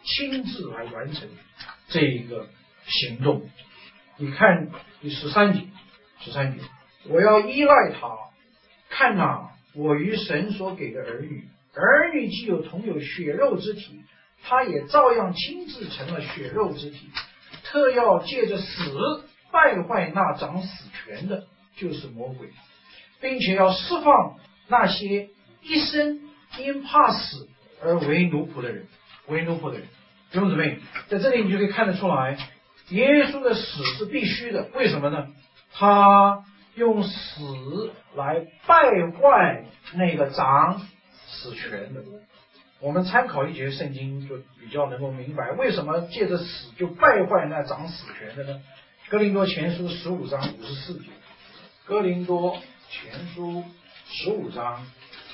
亲自来完成这一个行动。你看第13节，我要依赖他，看哪，我与神所给的儿女既同有血肉之体，他也照样亲自成了血肉之体，特要借着死败坏那掌死权的，就是魔鬼，并且要释放那些一生因怕死而为奴仆的人。弟兄姊妹，在这里你就可以看得出来，耶稣的死是必须的。为什么呢？他用死来败坏那个掌死权的。我们参考一节圣经就比较能够明白，为什么借着死就败坏那掌死权的呢？哥林多前书15章54节，哥林多前书15章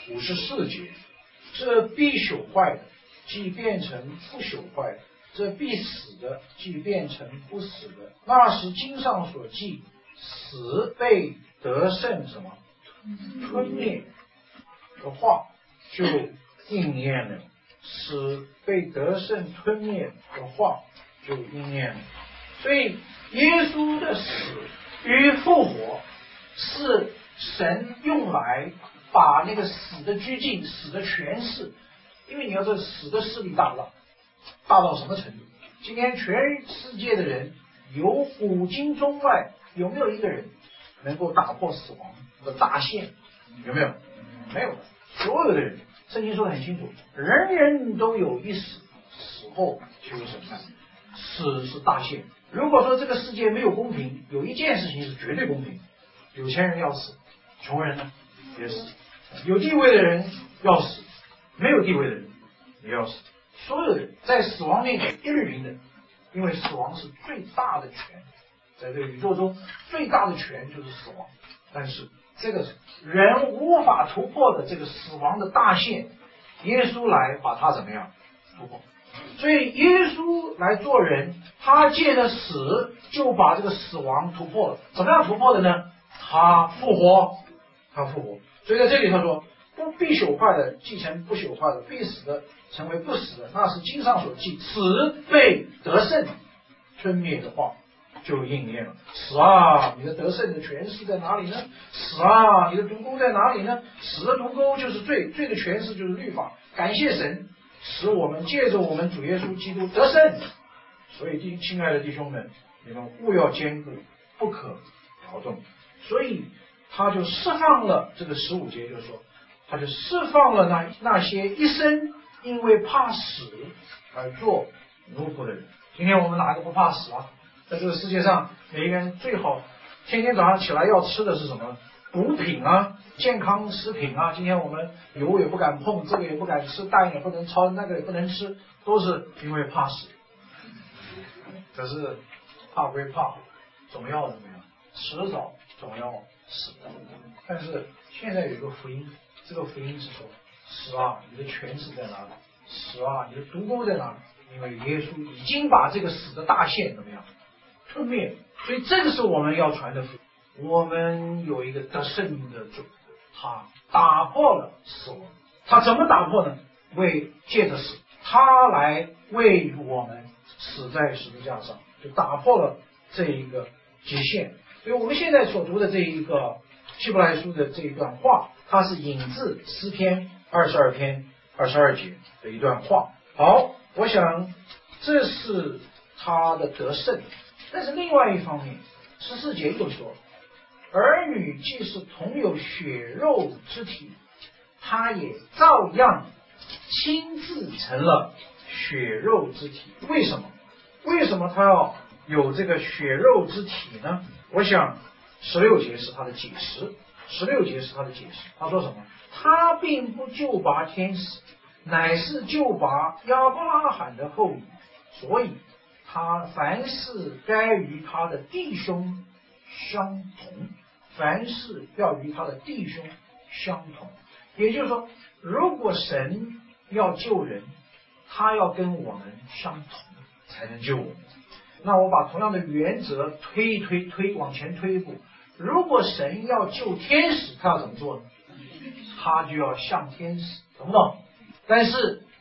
54节，这必朽坏的即变成不朽坏的，这必死的即变成不死的。那时经上所记，死被得胜什么吞灭的话就应验了，死被得胜吞灭的话就应验了。所以耶稣的死与复活是神用来把那个死的拘禁、死的权势，因为你要知道死的势力大不大，大到什么程度？今天全世界的人，有古今中外，有没有一个人能够打破死亡的大限？有没有？没有的。所有的人，圣经说得很清楚，人人都有一死，死后就有审判。死是大限。如果说这个世界没有公平，有一件事情是绝对公平，有钱人要死，穷人呢也死，有地位的人要死，没有地位的人也要死。所有人在死亡面前一律平等，因为死亡是最大的权，在这个宇宙中最大的权就是死亡。但是这个人无法突破的这个死亡的大限，耶稣来把它怎么样突破？所以耶稣来做人，他借着死就把这个死亡突破了。怎么样突破的呢？他复活。所以在这里他说，不必朽坏的继承不朽坏的，必死的成为不死的，那是经上所记，死被得胜吞灭的话就应验了。死啊，你的得胜的权势在哪里呢？死啊，你的毒钩在哪里呢？死的毒钩就是罪，罪的权势就是律法。感谢神，使我们借着我们主耶稣基督得胜。所以亲爱的弟兄们，你们务要坚固，不可摇动。所以他就释放了这个15节，就是说他就释放了那些一生因为怕死而做奴仆的人。今天我们哪个不怕死啊？在这个世界上，每一个人最好天天早上起来要吃的是什么？补品啊，健康食品啊。今天我们油也不敢碰，这个也不敢吃，蛋也不能焯，那个也不能吃，都是因为怕死。可是怕归怕，总要怎么样？迟早总要死的。但是现在有一个福音，这个福音是说，死啊，你的权势在哪里？死啊，你的毒钩在哪里？因为耶稣已经把这个死的大限怎么样吞灭，所以这个是我们要传的福音。我们有一个得胜的主，他打破了死亡。他怎么打破呢？借着死，他来为我们死在十字架上，就打破了这一个极限。所以我们现在所读的这一个希伯来书的这一段话，它是引自诗篇22篇22节的一段话。好，我想这是他的得胜。但是另外一方面，14节又说，儿女既是同有血肉之体，他也照样亲自成了血肉之体。为什么他要有这个血肉之体呢？我想16节是他的解释。他说什么？他并不救拔天使，乃是救拔亚伯拉罕的后裔，所以他凡事该与他的弟兄相同，凡事要与他的弟兄相同。也就是说，如果神要救人，他要跟我们相同才能救我们。那我把同样的原则往前推一步，如果神要救天使，他要怎么做呢？他就要像天使，懂不懂？但是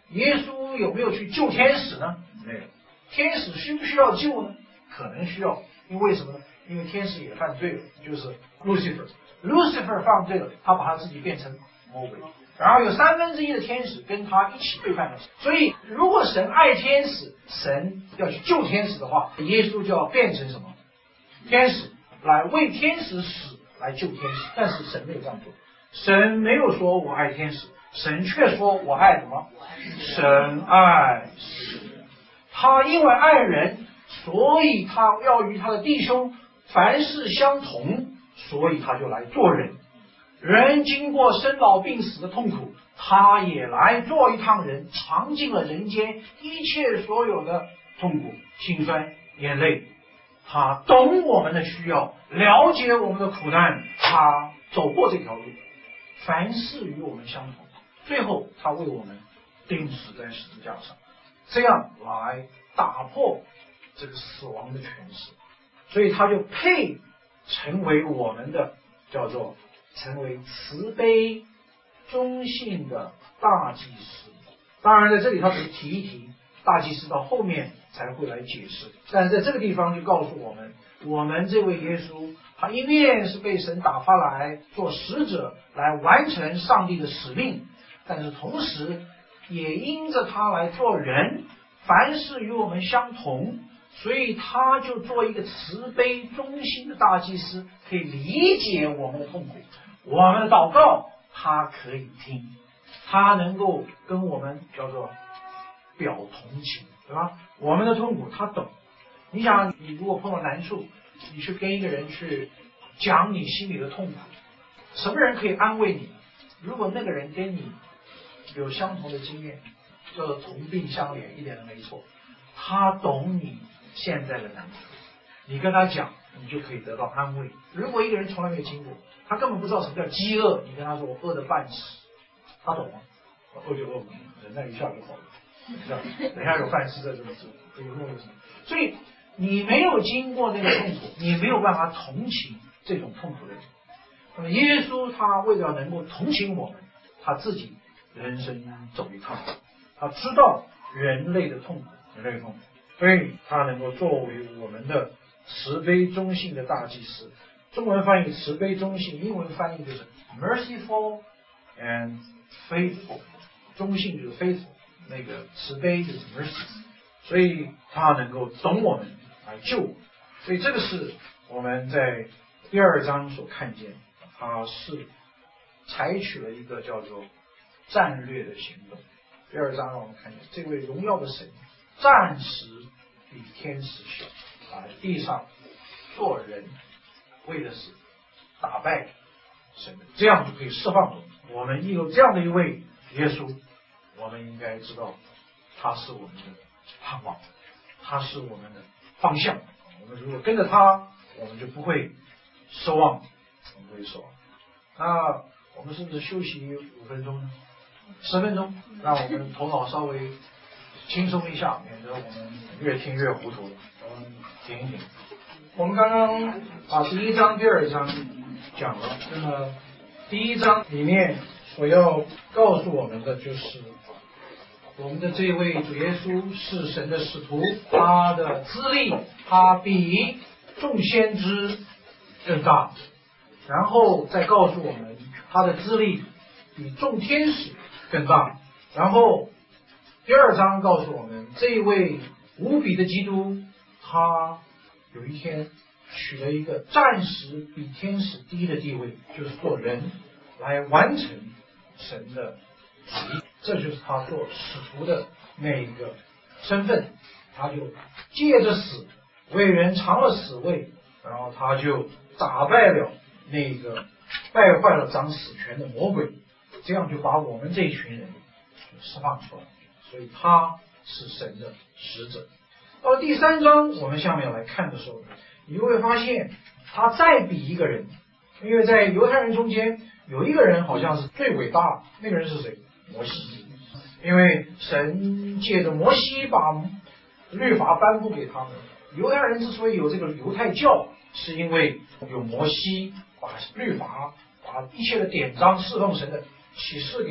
耶稣有没有去救天使呢？没有。天使需不需要救呢？可能需要，因为什么呢？因为天使也犯罪了，就是 Lucifer 犯罪了，他把他自己变成魔鬼，然后有1/3的天使跟他一起背叛了。所以如果神爱天使，神要去救天使的话，耶稣就要变成什么？天使，来为天使死，来救天使。但是神没有这样做，神没有说我爱天使，神却说我爱什么？神爱世人。他因为爱人，所以他要与他的弟兄凡事相同，所以他就来做人。人经过生老病死的痛苦，他也来做一趟人，尝尽了人间一切所有的痛苦、辛酸、眼泪。他懂我们的需要，了解我们的苦难，他走过这条路，凡事与我们相同。最后他为我们钉死在十字架上，这样来打破这个死亡的权势，所以他就配成为我们的叫做成为慈悲忠信的大祭司。当然在这里他只是提一提，大祭司到后面才会来解释，但是在这个地方就告诉我们，我们这位耶稣他一面是被神打发来做使者，来完成上帝的使命，但是同时也因着他来做人，凡事与我们相同，所以他就做一个慈悲忠心的大祭司，可以理解我们的痛苦，我们的祷告他可以听，他能够跟我们叫做表同情，对吧？我们的痛苦他懂。你想，你如果碰到难处，你去跟一个人去讲你心里的痛苦，什么人可以安慰你？如果那个人跟你有相同的经验，叫做同病相怜，一点都没错。他懂你现在的难处，你跟他讲，你就可以得到安慰。如果一个人从来没有经过，他根本不知道什么叫饥饿，你跟他说我饿得半死，他懂吗？我饿就饿，忍耐一下就好了，等一下有饭吃再这么做，以后有什么？所以你没有经过那个痛苦，你没有办法同情这种痛苦的人。那么耶稣他为了能够同情我们，他自己人生走一趟，他知道人类的痛苦，所以他能够作为我们的慈悲忠信的大祭司。中文翻译慈悲忠信，英文翻译就是 merciful and faithful， 忠信就是 faithful， 那个慈悲就是 mercy， 所以他能够懂我们来救我们。所以这个是我们在第2章所看见，他是采取了一个叫做战略的行动。第2章让我们看见这位荣耀的神暂时比天使小，来地上做人，为的是打败神，这样就可以释放我们。一有这样的一位耶稣，我们应该知道他是我们的盼望，他是我们的方向。我们如果跟着他，我们就不会失望，我们不会失望。那我们是不是休息5分钟呢？10分钟，让我们头脑稍微轻松一下，免得我们越听越糊涂了。我们停一停。我们刚刚把第1章、第2章讲了，那么第1章里面所要告诉我们的就是我们的这位主耶稣是神的使徒，他的资历他比众先知更大，然后再告诉我们他的资历比众天使更大，然后第2章告诉我们这一位无比的基督，他有一天取了一个暂时比天使低的地位，就是做人来完成神的旨意，这就是他做使徒的那个身份。他就借着死为人尝了死味，然后他就打败了那个败坏了掌死权的魔鬼，这样就把我们这一群人释放出来。所以他是神的使者。到了第3章我们下面来看的时候，你就会发现他再比一个人，因为在犹太人中间有一个人好像是最伟大的，那个人是谁？摩西。因为神借着摩西把律法颁布给他们，犹太人之所以有这个犹太教，是因为有摩西把律法把一切的典章侍奉神的启示给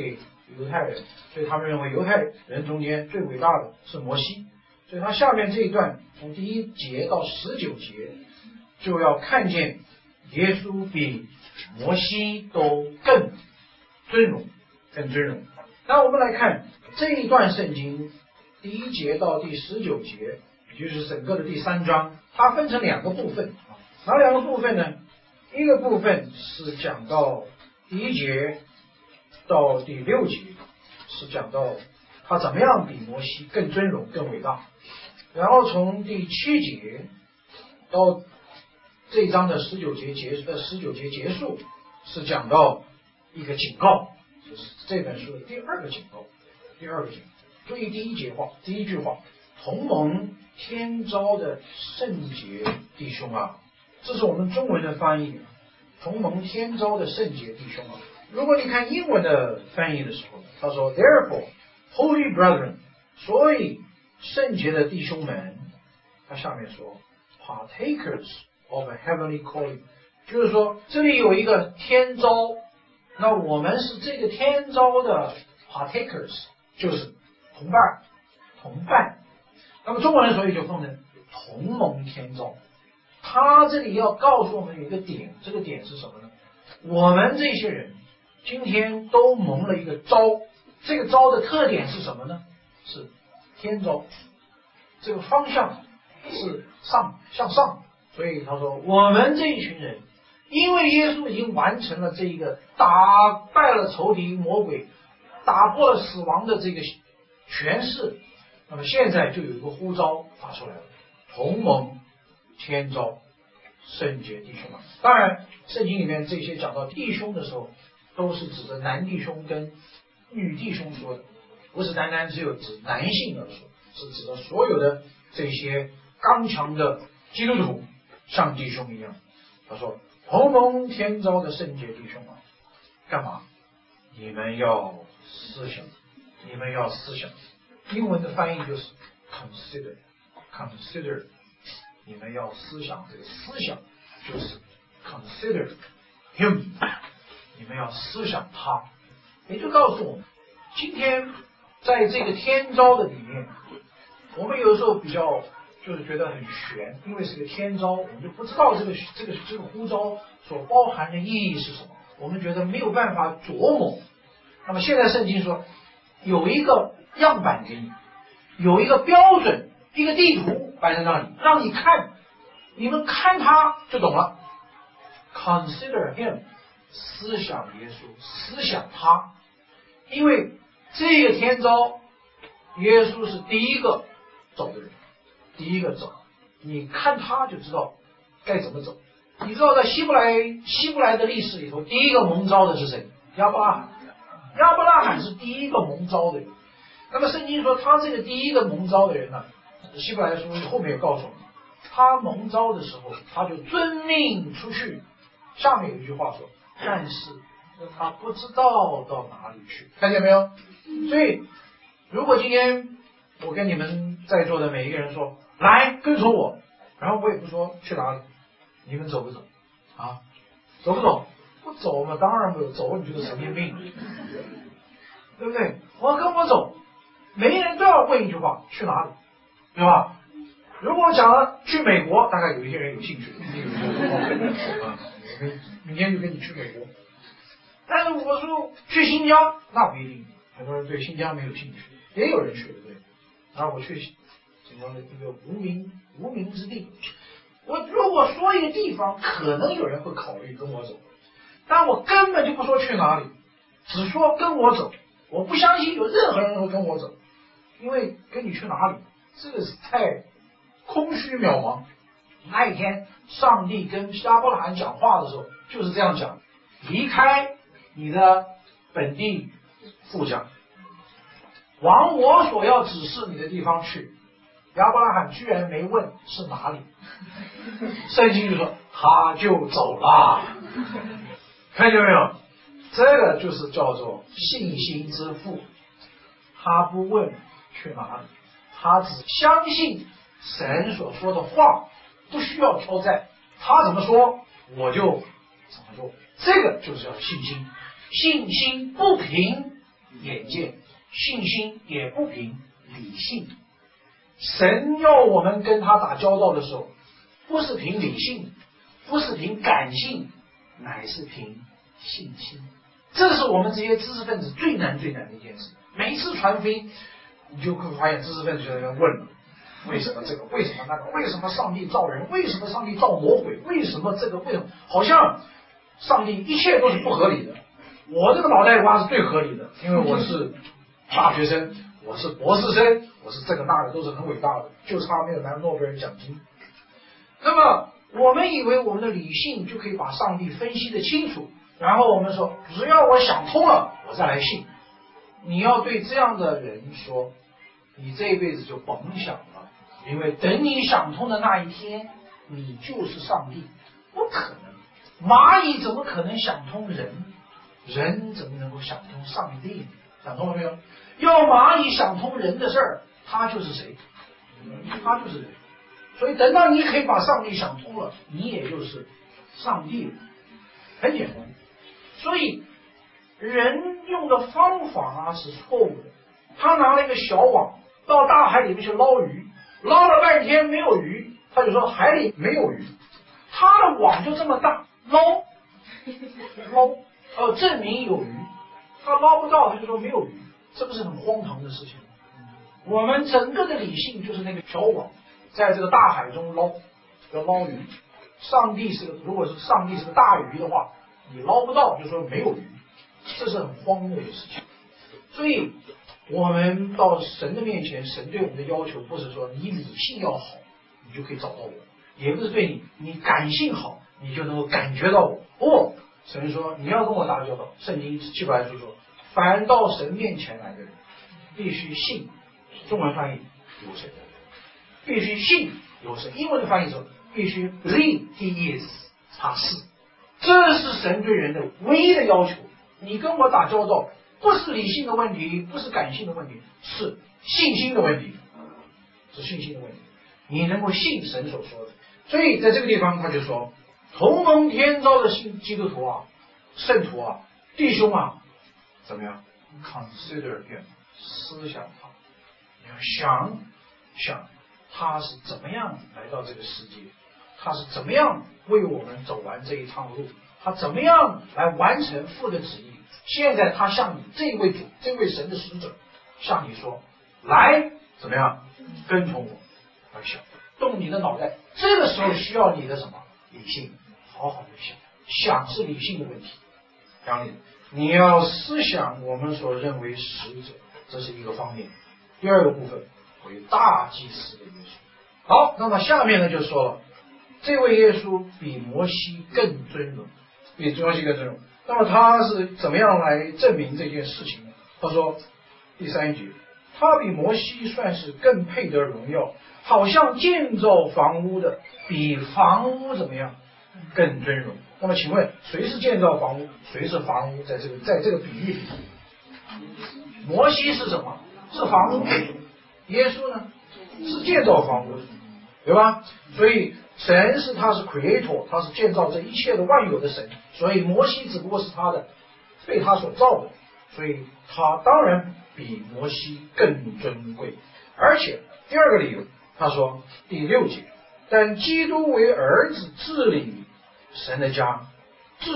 犹太人，所以他们认为犹太人中间最伟大的是摩西。所以他下面这一段从第1节到19节，就要看见耶稣比摩西都更尊荣，更尊荣。那我们来看这一段圣经第1节到第19节，也就是整个的第3章，它分成2个部分。哪2个部分呢？一个部分是讲到第1节到第6节，是讲到他怎么样比摩西更尊荣、更伟大。然后从第7节到这一章的19节结束，是讲到一个警告，就是这本书的第2个警告。注意第1句话，同盟天召的圣洁弟兄啊，这是我们中文的翻译，同盟天召的圣洁弟兄啊。如果你看英文的翻译的时候，他说 Therefore, holy brethren， 所以圣洁的弟兄们，他下面说 partakers of a heavenly calling， 就是说这里有一个天召，那我们是这个天召的 partakers， 就是同伴。那么中文所以就分成同盟天召。他这里要告诉我们有一个点，这个点是什么呢？我们这些人今天都蒙了一个召，这个召的特点是什么呢？是天召，这个方向是向上。所以他说我们这一群人，因为耶稣已经完成了这一个打败了仇敌魔鬼，打破了死亡的这个权势，那么现在就有一个呼召发出来了，同盟天召圣洁弟兄啊。当然圣经里面这些讲到弟兄的时候，都是指着男弟兄跟女弟兄说的，不是单单只有指男性而说，是指的所有的这些刚强的基督徒，像弟兄一样。他说同盟天召的圣洁弟兄啊，干嘛？你们要思想，英文的翻译就是 consider， 你们要思想，这个思想就是 consider him， 你们要思想他。也就告诉我们，今天在这个天召的里面，我们有时候比较就是觉得很悬，因为是个天召，我们就不知道这个呼召所包含的意义是什么，我们觉得没有办法琢磨。那么现在圣经说有一个样板给你，有一个标准，一个地图摆在那里，让你看，你们看他就懂了。 Consider him， 思想耶稣，思想他。因为这个天召，耶稣是第一个走的人，第一个走，你看他就知道该怎么走。你知道在希伯来的历史里头，第一个蒙召的是谁？亚伯拉罕。亚伯拉罕是第一个蒙召的人。那么圣经说他这个第一个蒙召的人呢，希伯来书后面有告诉我们，他蒙召的时候他就遵命出去。下面有一句话说，但是他不知道到哪里去，看见没有？所以如果今天我跟你们在座的每一个人说，来跟从我，然后我也不说去哪里，你们走不走啊？走不走？不走嘛，当然没有，走你就是神经病，对不对？跟我走，每一人都要问一句话，去哪里，对吧？如果我讲了去美国，大概有一些人有兴趣，明天就跟你去美国。但是我说去新疆，那不一定，很多人对新疆没有兴趣，也有人去，对不对？然后我去新疆的一个无名之地，我如果说一个地方，可能有人会考虑跟我走，但我根本就不说去哪里，只说跟我走。我不相信有任何人会跟我走，因为跟你去哪里，这个是太空虚渺茫。那一天上帝跟亚伯拉罕讲话的时候就是这样讲，离开你的本地父家，往我所要指示你的地方去。亚伯拉罕居然没问是哪里，圣经就说他就走了，看见没有？这个就是叫做信心之父，他不问去哪里，他只相信神所说的话，不需要挑战，他怎么说我就怎么做。这个就是要信心，信心不凭眼见，信心也不凭理性。神要我们跟他打交道的时候，不是凭理性，不是凭感性，乃是凭信心。这是我们这些知识分子最难的一件事。每一次传福音，你就会发现知识分子就在那问了：为什么这个？为什么那个？为什么上帝造人？为什么上帝造魔鬼？为什么这个？为什么？好像上帝一切都是不合理的。我这个脑袋瓜是最合理的，因为我是大学生，我是博士生，我是这个那个都是很伟大的，就差没有拿诺贝尔奖金。那么我们以为我们的理性就可以把上帝分析得清楚，然后我们说只要我想通了，我再来信。你要对这样的人说，你这一辈子就甭想了，因为等你想通的那一天，你就是上帝。不可能，蚂蚁怎么可能想通人？人怎么能够想通上帝？想通了没有？要蚂蚁想通人的事儿，他就是谁？他就是人。所以等到你可以把上帝想通了，你也就是上帝了，很简单。所以人用的方法是错误的。他拿了一个小网到大海里面去捞鱼，捞了半天没有鱼，他就说海里没有鱼。他的网就这么大，捞证明有鱼，他捞不到他就说没有鱼，这不是很荒唐的事情？我们整个的理性就是那个小网，在这个大海中要捞鱼。如果是上帝是个大鱼的话，你捞不到就说没有鱼，这是很荒谬的事情。所以我们到神的面前，神对我们的要求不是说你理性要好你就可以找到我，也不是对你感性好你就能够感觉到我。不，神说你要跟我打交道，圣经希伯来书说，凡到神面前来的人必须信，中文翻译有神，必须信有神，英文的翻译说必须 believe he is， 他是。这是神对人的唯一的要求。你跟我打交道不是理性的问题，不是感性的问题，是信心的问题，是信心的问题。你能够信神所说的。所以在这个地方他就说，同蒙天召的基督徒啊，圣徒啊，弟兄啊，怎么样 ？Consider him， 思想他，你要想他是怎么样来到这个世界，他是怎么样为我们走完这一趟路，他怎么样来完成父的旨意。现在他向你这位主，这位神的使者向你说，来怎么样跟从我，来想动你的脑袋。这个时候需要你的什么理性，好好的想是理性的问题。讲你要思想我们所认为使者，这是一个方面。第二个部分为大祭司的耶稣。好，那么下面呢就说了，这位耶稣比摩西更尊荣，比摩西更尊荣。那么他是怎么样来证明这件事情呢？他说第3节，他比摩西算是更配得荣耀，好像建造房屋的比房屋怎么样更尊荣。那么请问谁是建造房屋，谁是房屋？在这个比喻里，摩西是什么？是房屋。耶稣呢是建造房屋，对吧？所以神他是 creator， 他是建造这一切的万有的神，所以摩西只不过是被他所造的，所以他当然比摩西更尊贵。而且第二个理由，他说第6节，但基督为儿子治理神的家。第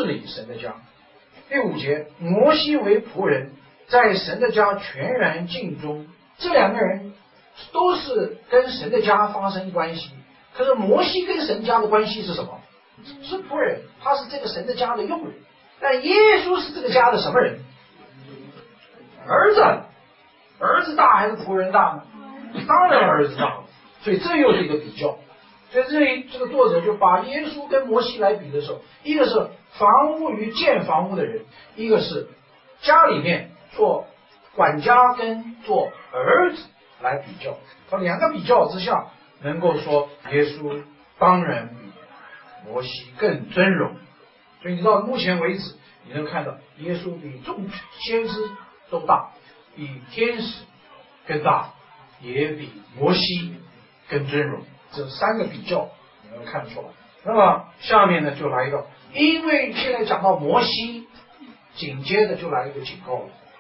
5节，摩西为仆人，在神的家全然尽忠。这两个人都是跟神的家发生关系，可是摩西跟神家的关系是什么？是仆人，他是这个神的家的佣人。但耶稣是这个家的什么人？儿子大还是仆人大呢？当然儿子大了。所以这又是一个比较。所以这个作者就把耶稣跟摩西来比的时候，一个是房屋与建房屋的人，一个是家里面做管家跟做儿子来比较。他两个比较之下，能够说耶稣当然比摩西更尊荣。所以你到目前为止，你能看到耶稣比众先知都大，比天使更大，也比摩西更尊荣。这3个比较你能看出来。那么下面呢就来一个，因为现在讲到摩西，紧接着就来一个警告了。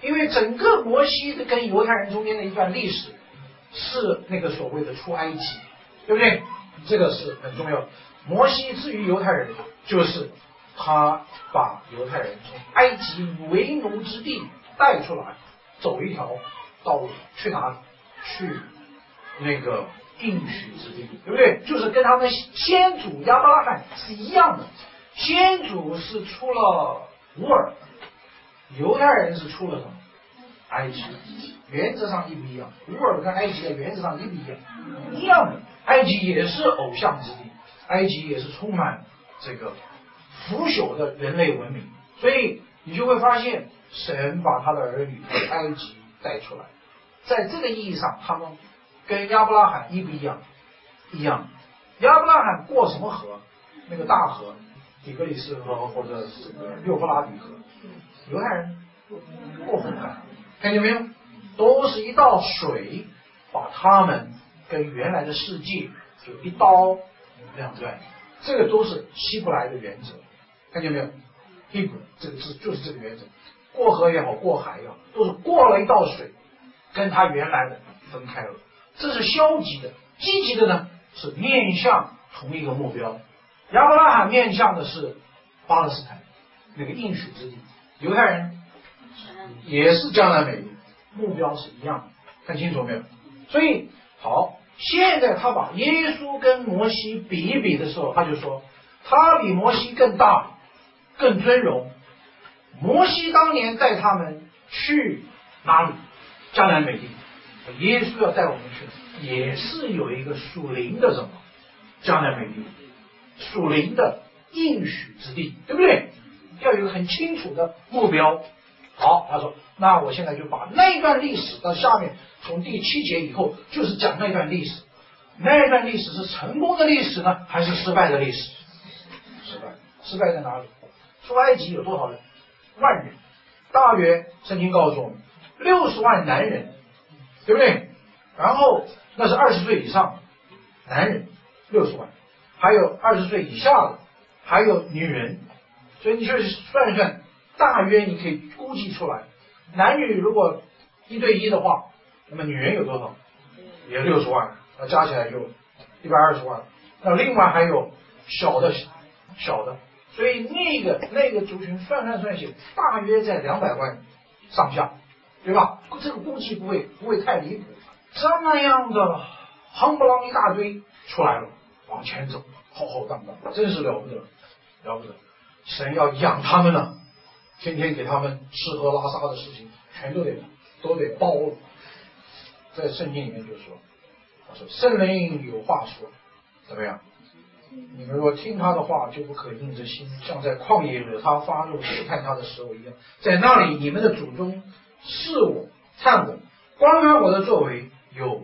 因为整个摩西的跟犹太人中间的一段历史是那个所谓的出埃及，对不对？这个是很重要的。摩西至于犹太人，就是他把犹太人从埃及为奴之地带出来，走一条道路，去哪里？去那个应许之地，对不对？就是跟他们先祖亚伯拉罕是一样的，先祖是出了乌尔，犹太人是出了什么？埃及，原则上一不一样。乌尔跟埃及的原则上一不一样，一样的。埃及也是偶像之地，埃及也是充满这个腐朽的人类文明，所以你就会发现，神把他的儿女从埃及带出来，在这个意义上，他们跟亚伯拉罕一不一样？一样。亚伯拉罕过什么河？那个大河，底格里斯河或者是幼发拉底河。犹太人过红海，看见没有？都是一道水，把他们跟原来的世界就一刀两断。这个都是希伯来的原则，看见没有 ？Hebrew 这个字就是这个原则。过河也好，过海也好，都是过了一道水，跟他原来的分开了。这是消极的，积极的呢是面向同一个目标。亚伯拉罕面向的是巴勒斯坦那个应许之地，犹太人也是江南美地，目标是一样的，看清楚没有？所以好，现在他把耶稣跟摩西比一比的时候，他就说他比摩西更大，更尊荣。摩西当年带他们去哪里？江南美地。耶稣要带我们去，也是有一个属灵的什么江南美地，属灵的应许之地，对不对？要有一个很清楚的目标。好，他说，那我现在就把那段历史到下面，从第7节以后，就是讲那段历史。那段历史是成功的历史呢，还是失败的历史？失败。失败在哪里？出埃及有多少人？万人，大约圣经告诉我们60万男人，对不对？然后那是20岁以上男人60万，还有20岁以下的，还有女人，所以你就算一算，大约你可以估计出来，男女如果1对1的话，那么女人有多少？也60万，那加起来就120万。那另外还有小的，所以那个族群算写，大约在200万上下，对吧？这个估计不会太离谱。这么样的夯不啷一大堆出来了，往前走，浩浩荡荡，真是了不得，了不得。神要养他们呢，天天给他们吃喝拉撒的事情，全都得包了。在圣经里面就说，他说圣灵有话说，怎么样？你们若听他的话，就不可硬着心，像在旷野惹他发怒试探他的时候一样。在那里，你们的祖宗试我、探我、观看我的作为，有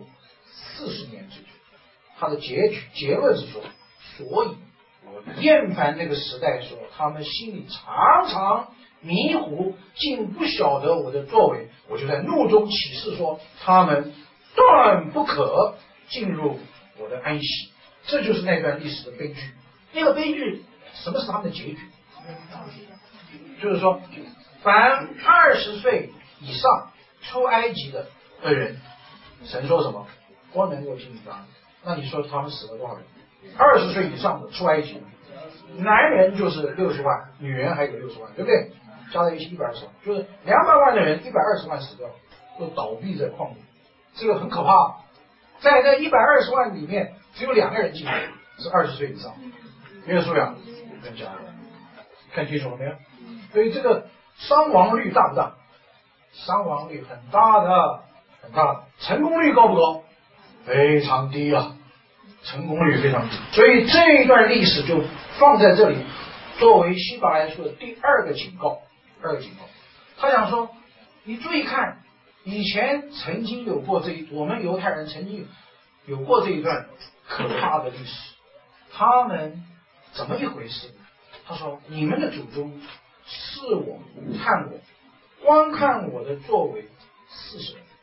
40年之久。他的结论是说，所以我厌烦那个时代，说他们心里常常迷糊，竟不晓得我的作为。我就在怒中起誓说，他们断不可进入我的安息。这就是那段历史的悲剧。那个悲剧，什么是他们的结局？就是说，凡20岁以上出埃及的人，神说什么？不能够进入他。那你说他们死了多少人？20岁以上的出埃及，男人就是60万，女人还有60万，对不对？加在一起120万，就是200万的人，120万死掉，都倒闭在旷野。这个很可怕。在那120万里面，只有2个人进来，是20岁以上，约书亚跟迦勒，看清楚了没有？所以这个伤亡率大不大？伤亡率很大的，很大的。成功率高不高？非常低啊，成功率非常低。所以这一段历史就放在这里，作为希伯来书的第2个警告。他想说，你注意看。以前曾经有过我们犹太人曾经有过这一段可怕的历史，他们怎么一回事？他说：你们的祖宗试我、探我、观看我的作为40年。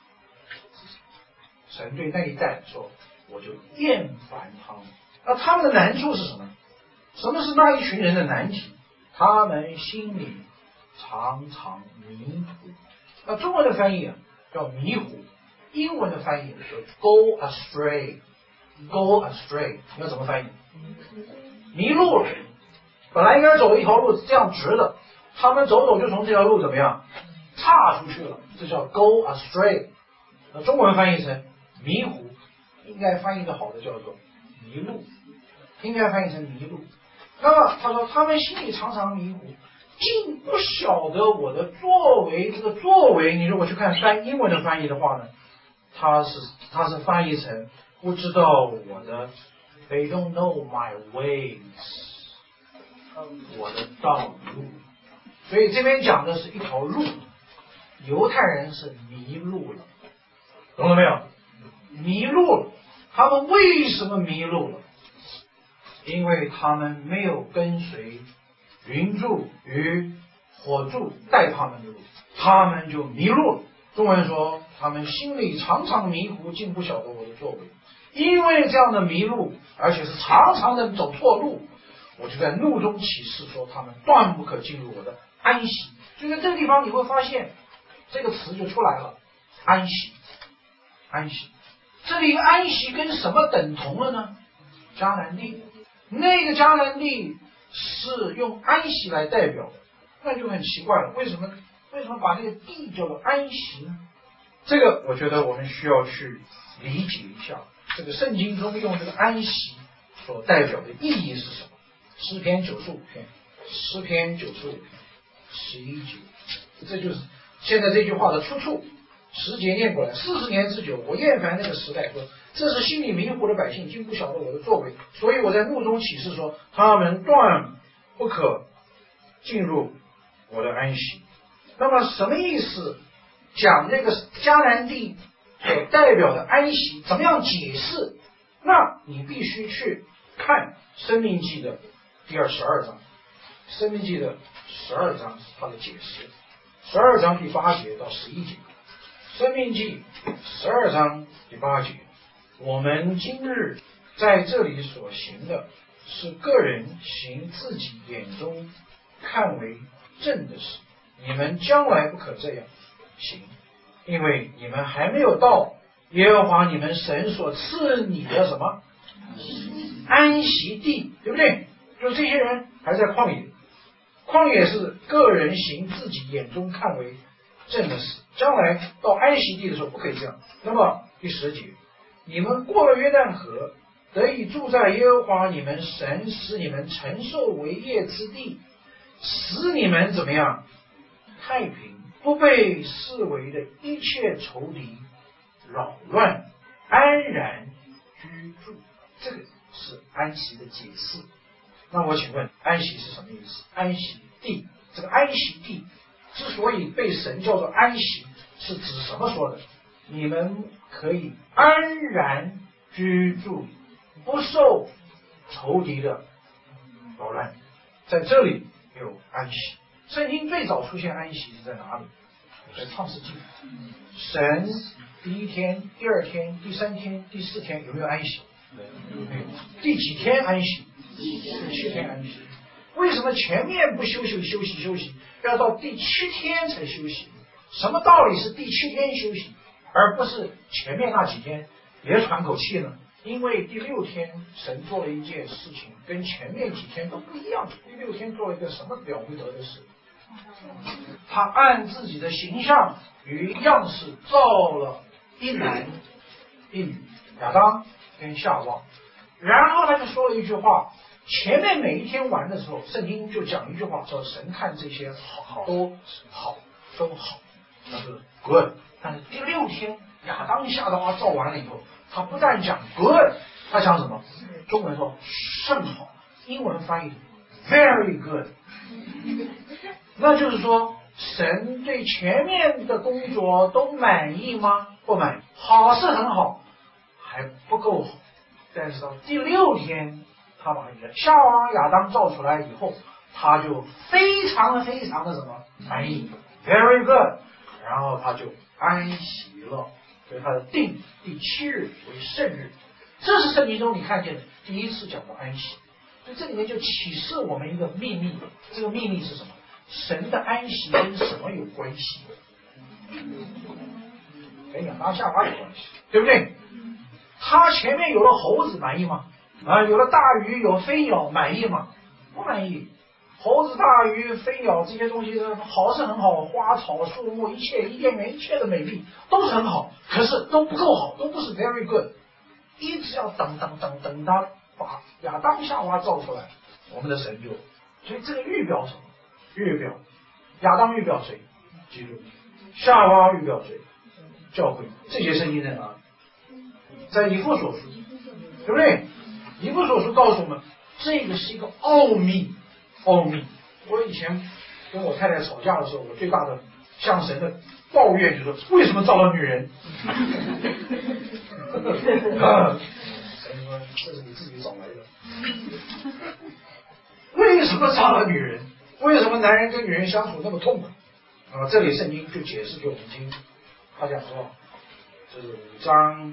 神对那一代说：我就厌烦他们。那他们的难处是什么？什么是那一群人的难题？他们心里常常迷糊， 那中文的翻译啊叫迷糊，英文的翻译是 go astray。go astray 你要怎么翻译？迷路了。本来应该走一条路这样直的，他们走就从这条路怎么样岔出去了，这叫 go astray。那中文翻译成迷糊，应该翻译的好的叫做迷路，应该翻译成迷路。那么他说他们心里常常迷糊，竟不晓得我的作为。这个作为你如果去看英文的翻译的话呢，它是翻译成不知道我的 They don't know my ways， 我的道路。所以这边讲的是一条路，犹太人是迷路了，懂了没有？迷路了。他们为什么迷路了？因为他们没有跟随云柱与火柱带他们的路，他们就迷路了。中文说他们心里常常迷糊，竟不晓得我的作为。因为这样的迷路，而且是常常的走错路，我就在怒中起誓说他们断不可进入我的安息。就在这个地方你会发现这个词就出来了，安息。安息，这里安息跟什么等同了呢？迦南地。那个迦南地是用安息来代表的，那就很奇怪了，为什么把这个地叫做安息呢？这个我觉得我们需要去理解一下，这个圣经中用这个安息所代表的意义是什么？诗篇95篇，11节，这就是现在这句话的出处。10节念过来，40年之久，我厌烦那个时代，说这是心里迷糊的百姓，竟不晓得我的作为，所以我在怒中起誓说，他们断不可进入我的安息。那么什么意思？讲这个迦南地所代表的安息怎么样解释？那你必须去看申命记的第12章，申命记的12章是它的解释，12章第8节到11节。申命记12章第8节，我们今日在这里所行的是个人行自己眼中看为正的事，你们将来不可这样行，因为你们还没有到耶和华你们神所赐你的什么安息地，对不对？就这些人还在旷野，旷野是个人行自己眼中看为正的事，将来到安息地的时候不可以这样。那么第10节，你们过了约旦河，得以住在耶和华你们神使你们承受为业之地，使你们怎么样太平，不被视为的一切仇敌扰乱，安然居住。这个是安息的解释。那我请问安息是什么意思？安息地，这个安息地之所以被神叫做安息，是指什么说的？你们可以安然居住，不受仇敌的扰乱。在这里有安息。圣经最早出现安息是在哪里？在创世纪。神第1天、第2天、第3天、第4天有没有安息？没有。第几天安息？第7天安息。为什么前面不休息，要到第7天才休息？什么道理是第7天休息，而不是前面那几天也喘口气呢？因为第6天神做了一件事情，跟前面几天都不一样。第6天做了一个什么了不得的事？他按自己的形象与样式造了一男一女，亚当跟夏娃。然后他就说了一句话，前面每一天玩的时候，圣经就讲一句话，说神看这些都好，那是 good。但是第6天亚当夏娃造完了以后，他不但讲 good， 他讲什么？中文说甚好，英文翻译 very good。那就是说，神对前面的工作都满意吗？不满意。好是很好，还不够好。但是到第6天，他把夏娃亚当造出来以后，他就非常的什么满意 ，very good。然后他就安息了，所以他的定第7日为圣日。这是圣经中你看见的第一次讲到安息。所以这里面就启示我们一个秘密，这个秘密是什么？神的安息跟什么有关系？ 跟亚当夏娃有关系，对不对？他前面有了猴子，满意吗？有了大鱼，有飞鸟，满意吗？不满意。猴子、大鱼、飞鸟这些东西好是很好，花草树木一切伊甸园一切的美丽都是很好，可是都不够好，都不是 very good。一直要等他把亚当夏娃造出来，我们的神就，所以这个预表什么？预表亚当预表谁？基督。夏娃预表谁？教会。这些圣经在哪里？在以弗所书，对不对？以弗所书告诉我们，这个是一个奥秘。奥秘。我以前跟我太太吵架的时候，我最大的向神的抱怨就是说，为什么造了女人？神说这是你自己找来的。为什么造了女人？为什么男人跟女人相处那么痛苦？这里圣经就解释给我们听，他讲说，这是5章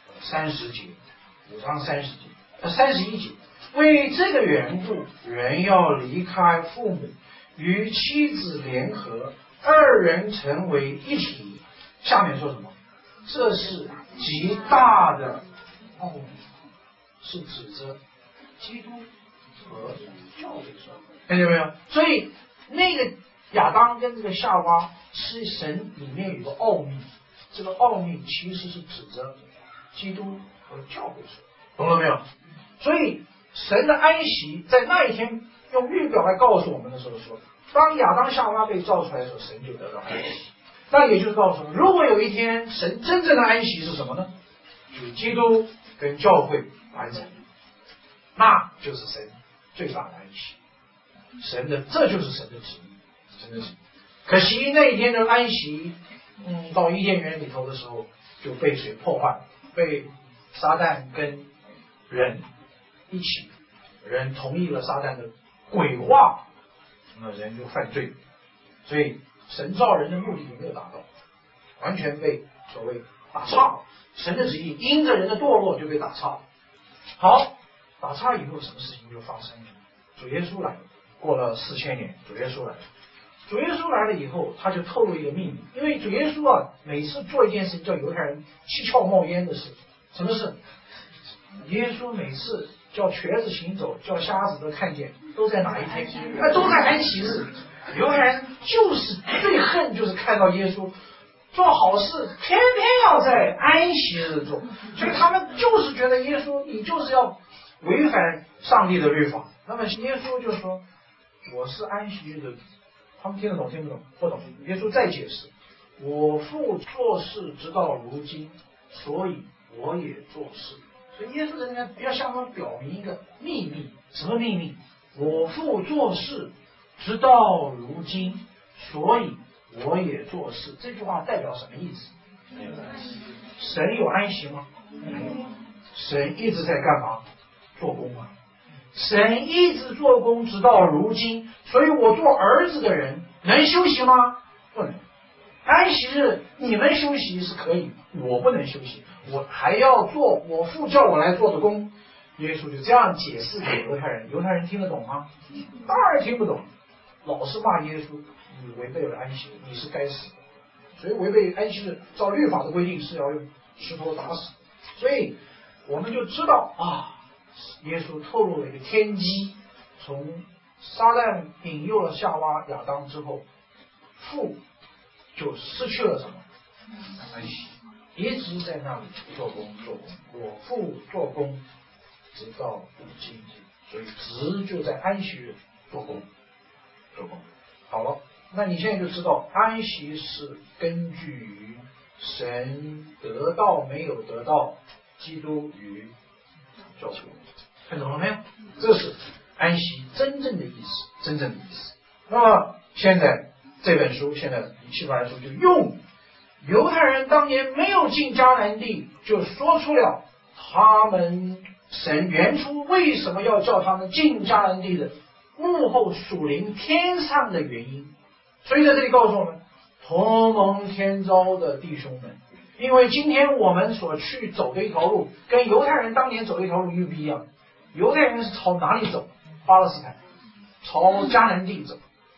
30节，5章30节，31节。为这个缘故，人要离开父母，与妻子联合，二人成为一体。下面说什么？这是极大的奥秘，是指着基督和教会说，看见没有？所以那个亚当跟这个夏娃是神里面有个奥秘，这个奥秘其实是指着基督和教会说，懂了没有？所以神的安息在那一天用预表来告诉我们的时候说，当亚当夏娃被造出来的时候，神就得到安息。那也就是告诉我们，如果有一天神真正的安息是什么呢？就是基督跟教会完成，那就是神最大的安息。这就是神的旨意，神的旨意。可惜那一天的安息，到伊甸园里头的时候就被谁破坏？被撒旦跟人一起，人同意了撒旦的鬼话，那人就犯罪，所以神造人的目的就没有达到，完全被所谓打岔了。神的旨意因着人的堕落就被打岔了。好，打岔以后什么事情就发生了？主耶稣来了，过了4000年，主耶稣来了。主耶稣来了以后，他就透露一个秘密，因为主耶稣每次做一件事叫犹太人七窍冒烟的事。什么事？耶稣每次叫瘸子行走，叫瞎子都看见，都在哪一天？都在安息日。犹太人就是最恨就是看到耶稣做好事，偏偏要在安息日做，所以他们就是觉得耶稣你就是要违反上帝的律法。那么耶稣就说我是安息日的主，他们听得懂听不懂？不懂。耶稣再解释，我父做事直到如今，所以我也做事。所以耶稣在那边要向他们表明一个秘密，什么秘密？我父做事直到如今，所以我也做事。这句话代表什么意思？神有安息吗？神一直在干嘛？做工啊！神一直做工直到如今，所以我做儿子的人能休息吗？不能。安息日你们休息是可以，我不能休息，我还要做我父叫我来做的工。耶稣就这样解释给犹太人，犹太人听得懂吗？当然听不懂，老是骂耶稣，你违背了安息日，你是该死的。所以违背安息日照律法的规定是要用石头打死。所以我们就知道耶稣透露了一个天机，从撒旦引诱了夏娃亚当之后，父就失去了什么安息，一直在那里做工，我父做工直到如今，所以直就在安息日做工。好了，那你现在就知道安息是根据于神得到没有得到基督与教会，看懂了没有？这是安息真正的意思。那么现在这本书，现在希伯来书就用犹太人当年没有进迦南地，就说出了他们神原初为什么要叫他们进迦南地的幕后属灵天上的原因。所以在这里告诉我们，同蒙天召的弟兄们，因为今天我们所去走的一条路跟犹太人当年走的一条路又不一样。犹太人是朝哪里走？巴勒斯坦，朝迦南地走。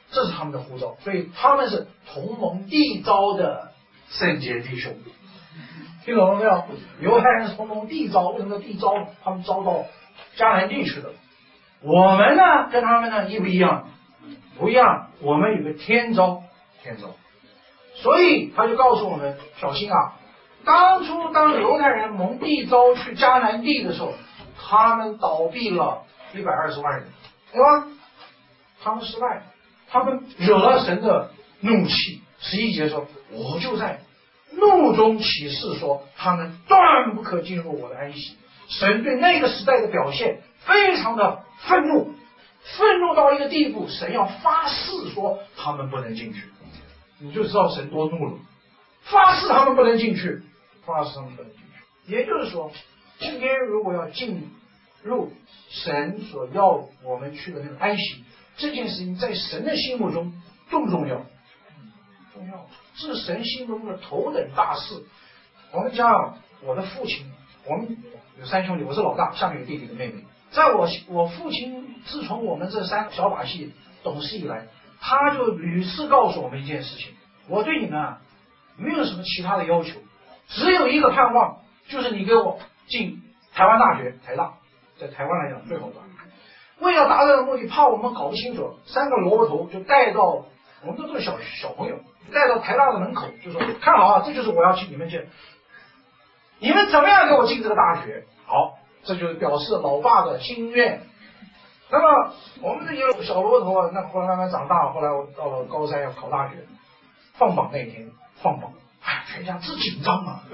这是他们的呼召，所以他们是同盟缔造的圣洁弟兄。听懂了没有？犹太人是同盟缔造，为什么缔造？他们招到迦南地去的。我们呢，跟他们呢一不一样？不一样。我们有个天召，所以他就告诉我们小心啊！当初当犹太人蒙缔召去迦南地的时候，他们倒闭了120万人，对吧？他们失败了，他们惹了神的怒气。11节说，我就在怒中起誓说，他们断不可进入我的安息。神对那个时代的表现非常的愤怒到一个地步，神要发誓说他们不能进去，你就知道神多怒了。发誓他们不能进去，也就是说，今天如果要进入神所要我们去的那个安息，这件事情在神的心目中重不重要？重要，这是神心目中的头等大事。我们家我的父亲，我们有3兄弟，我是老大，下面有弟弟跟妹妹。在我父亲自从我们这3小把戏懂事以来，他就屡次告诉我们一件事情：我对你们啊，没有什么其他的要求，只有一个盼望，就是你给我进台湾大学，台大，在台湾来讲最好的。为了达到这个目的，怕我们搞不清楚，3个萝卜头就带到，我们都是小朋友，带到台大的门口，就说看好啊，这就是我要去你们去，你们怎么样给我进这个大学？好，这就是表示老爸的心愿。那么我们这些小萝卜头啊，那后来慢慢长大，后来我到了高3要考大学，放榜那一天放榜，哎，全家直紧张啊，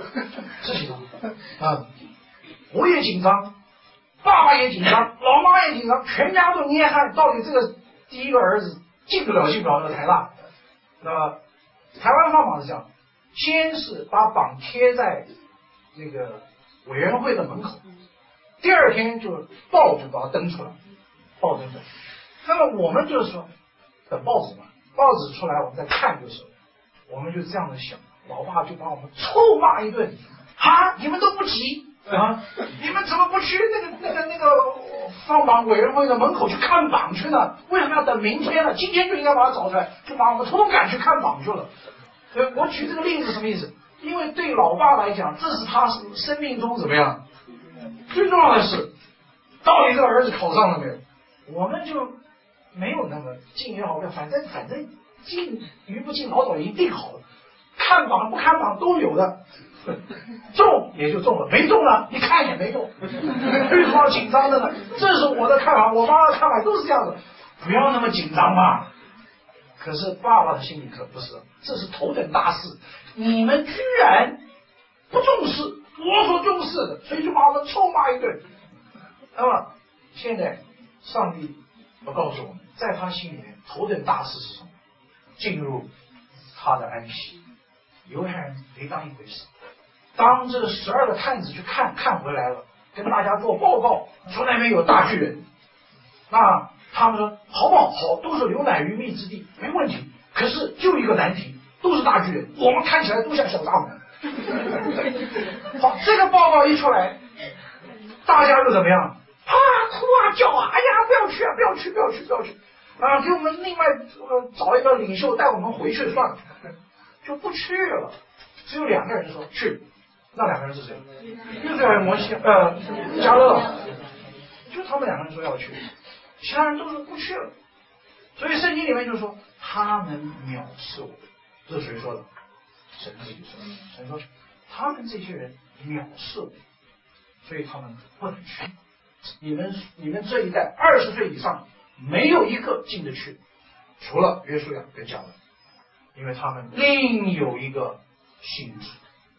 我也紧张，爸爸也紧张，老妈也紧张，全家都捏汗，到底这个第一个儿子进不了这个台大。那么台湾放榜是这样，先是把榜贴在这个委员会的门口，第2天就报纸把它登出来，那么我们就是说等报纸嘛，报纸出来我们再看，就是我们就这样的想，老爸就把我们臭骂一顿啊，你们都不急啊，你们怎么不去那个放榜委员会的门口去看榜去呢？为什么要等明天呢？今天就应该把它找出来，就把我们通赶去看榜去了。我举这个例子什么意思？因为对老爸来讲，这是他生命中怎么样最重要的事，到底这个儿子考上了没有？我们就没有那么进也好，反正进与不进，老早一定好了，看榜不看榜都有的，中也就中了，没中了你看也没用，为什么要紧张的呢？这是我的看法，我妈的看法都是这样的，不要那么紧张嘛。可是爸爸的心里可不是，这是头等大事，你们居然不重视我所重视的，所以就把我们臭骂一顿。那么现在上帝要告诉我们，在他心里面头等大事是什么？进入他的安息。犹太人没当一回事。当这12个探子去看回来了，跟大家做报告，说那边有大巨人，那他们说好不好？好，都是流奶与蜜之地，没问题。可是就一个难题，都是大巨人，我们看起来都像小蚱蜢。好，这个报告一出来，大家就怎么样？啊，哭啊叫啊！哎呀，不要去啊，不要去啊！给我们另外找一个领袖带我们回去算了，就不去了。只有2个人说去，那2个人是谁？又是摩西迦勒，就他们2个人说要去，其他人都说不去了。所以圣经里面就说他们藐视我，这是谁说的？神自己说的。神说他们这些人藐视我，所以他们不能去。你们这一代20岁以上没有一个进得去，除了约书亚跟迦勒，因为他们另有一个心志。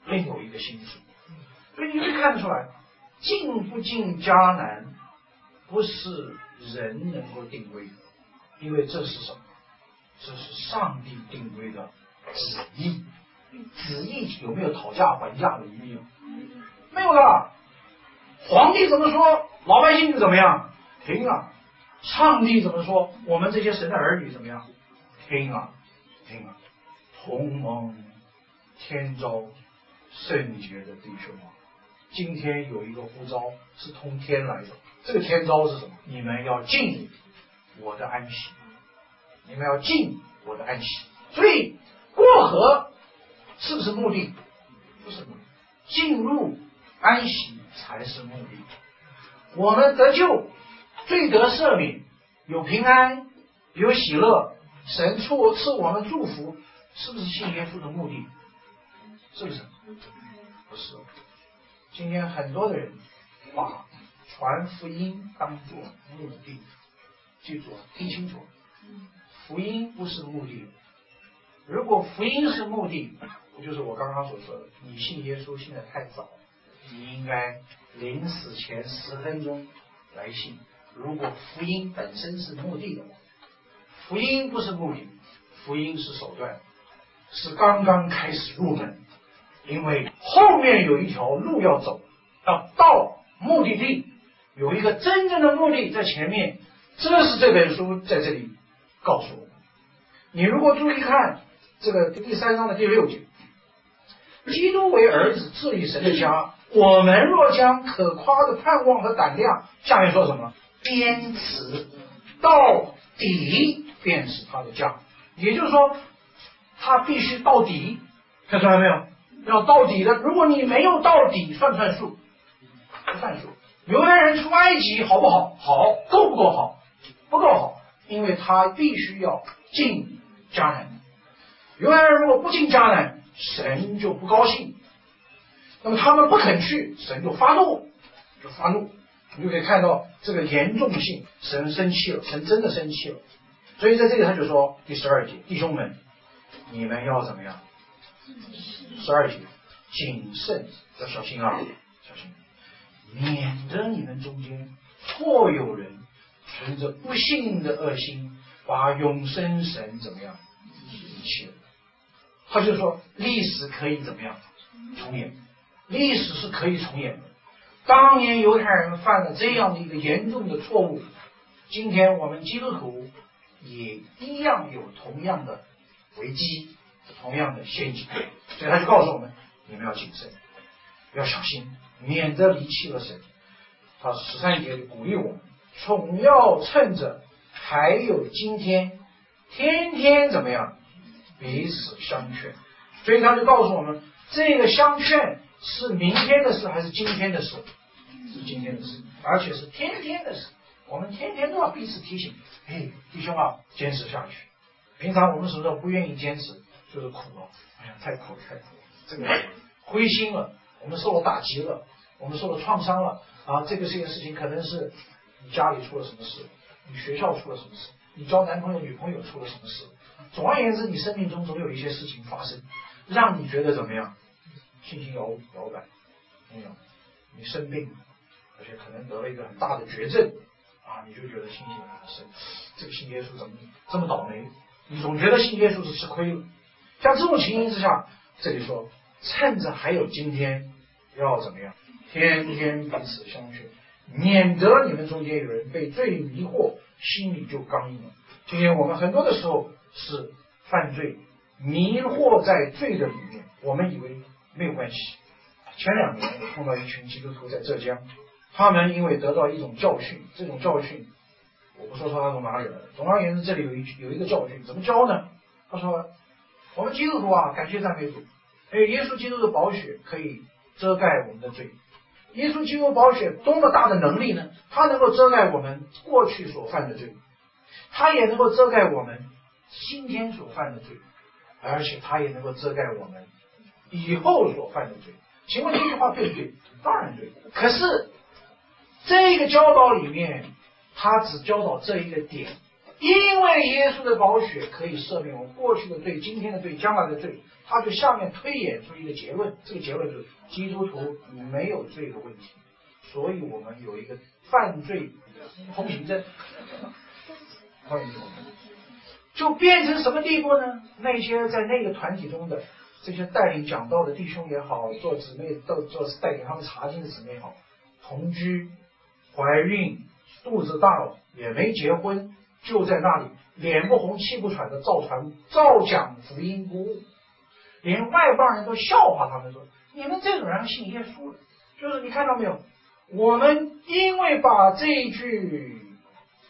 所以你就看得出来，进不进迦南不是人能够定位的，因为这是什么？这是上帝定位的旨意。旨意有没有讨价还价的余地？没有的。皇帝怎么说，老百姓就怎么样听啊。上帝怎么说，我们这些神的儿女怎么样听啊。同盟天召圣洁的弟兄啊，今天有一个呼召是从天来的，这个天召是什么？你们要进我的安息。 你们要进我的安息。所以过河是不是目的？不是目的，进入安息才是目的。我们得救，罪得赦免，有平安，有喜乐，神赐我们祝福，是不是信耶稣的目的？是不是？不是。今天很多的人把传福音当作目的，记住，听清楚，福音不是目的。如果福音是目的，就是我刚刚所说的，你信耶稣信得太早，你应该临死前10分钟来信。如果福音本身是目的的话，福音不是目的，福音是手段，是刚刚开始入门，因为后面有一条路要走，要到目的地，有一个真正的目的在前面。这是这本书在这里告诉我们。你如果注意看这个第3章的第6节，基督为儿子治理神的家，我们若将可夸的盼望和胆量，下面说什么？坚持到底，便是他的家。也就是说，他必须到底，看出来没有？要到底的。如果你没有到底，算不算数？不算数。犹太人出埃及好不好？好。够不够好？不够好，因为他必须要进迦南。犹太人如果不进迦南，神就不高兴。那么他们不肯去，神就发怒，你就可以看到这个严重性，神生气了，神真的生气了。所以在这里他就说第12节，弟兄们，你们要怎么样？12节，谨慎，要小心啊，小心，免得你们中间或有人存着不信的恶心，把永生神怎么样遗弃了。他就说历史可以怎么样重演，历史是可以重演的。当年犹太人犯了这样的一个严重的错误，今天我们基督徒也一样有同样的危机，同样的陷阱。所以他就告诉我们，你们要谨慎，要小心，免得离弃了神。他13节里鼓励我们，总要趁着还有今天，天天怎么样彼此相劝。所以他就告诉我们，这个相劝是明天的事还是今天的事？是今天的事，而且是天天的事。我们天天都要彼此提醒，弟兄啊，坚持下去。平常我们什么时候不愿意坚持，就是苦了，太苦了，这个灰心了，我们受了打击了，我们受了创伤了啊！这件事情可能是你家里出了什么事，你学校出了什么事，你交男朋友女朋友出了什么事。总而言之，你生命中总有一些事情发生，让你觉得怎么样？信心摇摆，你生病了，而且可能得了一个很大的绝症啊，你就觉得信心很深。这个信耶稣怎么这么倒霉？你总觉得信耶稣是吃亏了。像这种情形之下，这里说趁着还有今天，要怎么样？天天彼此相劝，免得你们中间有人被罪迷惑，心里就刚硬了。今天我们很多的时候是犯罪，迷惑在罪的里面，我们以为没有关系。前2年我碰到一群基督徒在浙江，他们因为得到一种教训，这种教训我不说他从哪里来的，总而言之这里有一个教训，怎么教呢？他说我们基督徒啊，感谢赞美主，耶稣基督的宝血可以遮盖我们的罪。耶稣基督宝血多么大的能力呢？它能够遮盖我们过去所犯的罪，它也能够遮盖我们今天所犯的罪，而且它也能够遮盖我们以后所犯的罪。请问这句话对不对？当然对。可是这个教导里面，他只教导这一个点，因为耶稣的宝血可以赦免我过去的罪、今天的罪、将来的罪，他就下面推演出一个结论，这个结论就是基督徒没有罪的问题，所以我们有一个犯罪通行证，就变成什么地步呢？那些在那个团体中的这些带领讲道的弟兄也好，做姊妹做带给他们查经的姊妹也好，同居、怀孕、肚子大了也没结婚，就在那里脸不红气不喘的照讲福音不误，连外邦人都笑话他们说，你们这种人信耶稣了。就是你看到没有，我们因为把这一句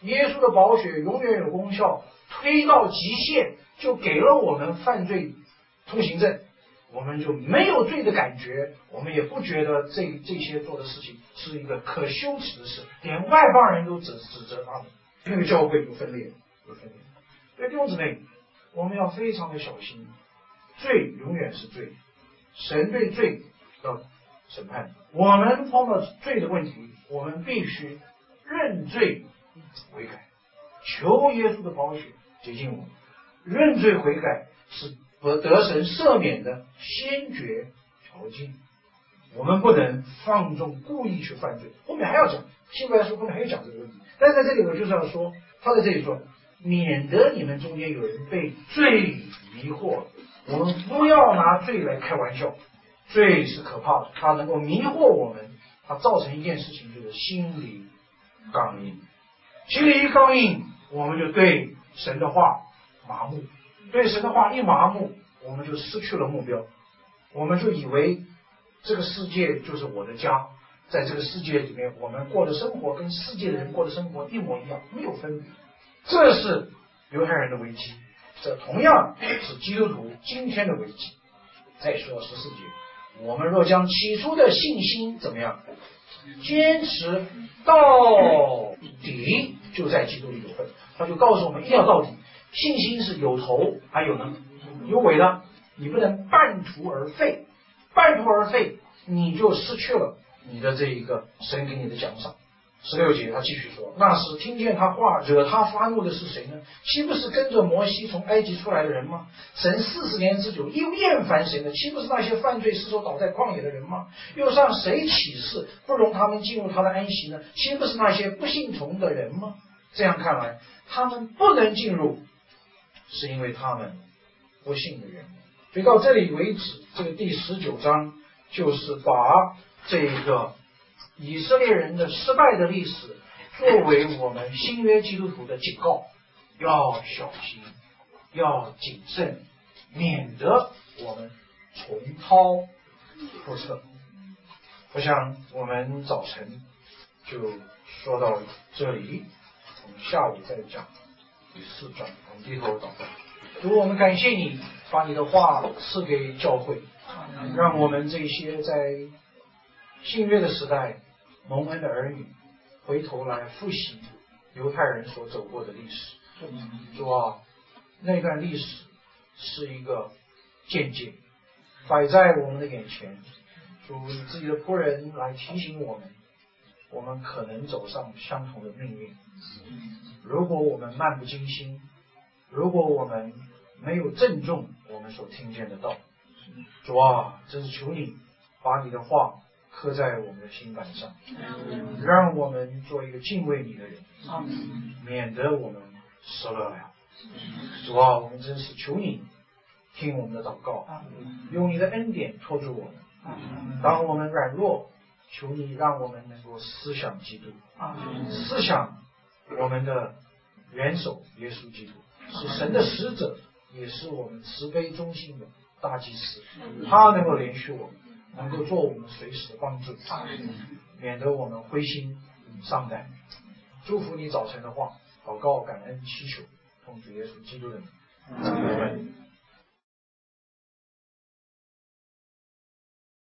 耶稣的宝血永远有功效，推到极限就给了我们犯罪通行证，我们就没有罪的感觉，我们也不觉得这些做的事情是一个可羞耻的事，连外邦人都指责他们，那个教会有分裂。所以弟兄姊妹，我们要非常的小心，罪永远是罪，神对罪要审判。我们碰到罪的问题，我们必须认罪悔改，求耶稣的宝血洁净我们。认罪悔改是得神赦免的先决条件。我们不能放纵故意去犯罪，后面还要讲，希伯来书后面还要讲这个问题。但是在这里我就是要说，他在这里说，免得你们中间有人被罪迷惑。我们不要拿罪来开玩笑，罪是可怕的，它能够迷惑我们，它造成一件事情，就是心理刚硬。心里一刚硬，我们就对神的话麻木，对神的话一麻木，我们就失去了目标，我们就以为这个世界就是我的家，在这个世界里面，我们过的生活跟世界的人过的生活一模一样，没有分别。这是犹太人的危机，这同样是基督徒今天的危机。再说14节，我们若将起初的信心怎么样坚持到底，就在基督里有份。他就告诉我们一定要到底，信心是有头还有呢有尾的，你不能半途而废，半途而废你就失去了你的这一个神给你的奖赏。16节他继续说，那时听见他话惹他发怒的是谁呢？岂不是跟着摩西从埃及出来的人吗？神40年之久又厌烦谁呢？岂不是那些犯罪失手倒在旷野的人吗？又向谁起誓不容他们进入他的安息呢？岂不是那些不信从的人吗？这样看来，他们不能进入，是因为他们不信的人。所以到这里为止，这个第19章就是把这个以色列人的失败的历史作为我们新约基督徒的警告，要小心，要谨慎，免得我们重蹈覆辙。我想我们早晨就说到这里，我们下午再讲第4章。我们低头祷告，主，我们感谢你把你的话赐给教会，让我们这些在新约的时代蒙恩的儿女回头来复习犹太人所走过的历史。主啊，那段历史是一个见解摆在我们的眼前，主以自己的仆人来提醒我们，我们可能走上相同的命运。如果我们漫不经心，如果我们没有郑重我们所听见的道，主啊，真是求你把你的话刻在我们的心板上，让我们做一个敬畏你的人，免得我们失落了。主啊，我们真是求你听我们的祷告，用你的恩典托住我们。当我们软弱，求你让我们能够思想基督，思想我们的元首耶稣基督，是神的使者，也是我们慈悲忠心的大祭司，他能够连续我们，能够做我们随时的帮助，免得我们灰心丧胆。祝福你早晨的话，祷告感恩祈求，奉主耶稣基督的名，阿门。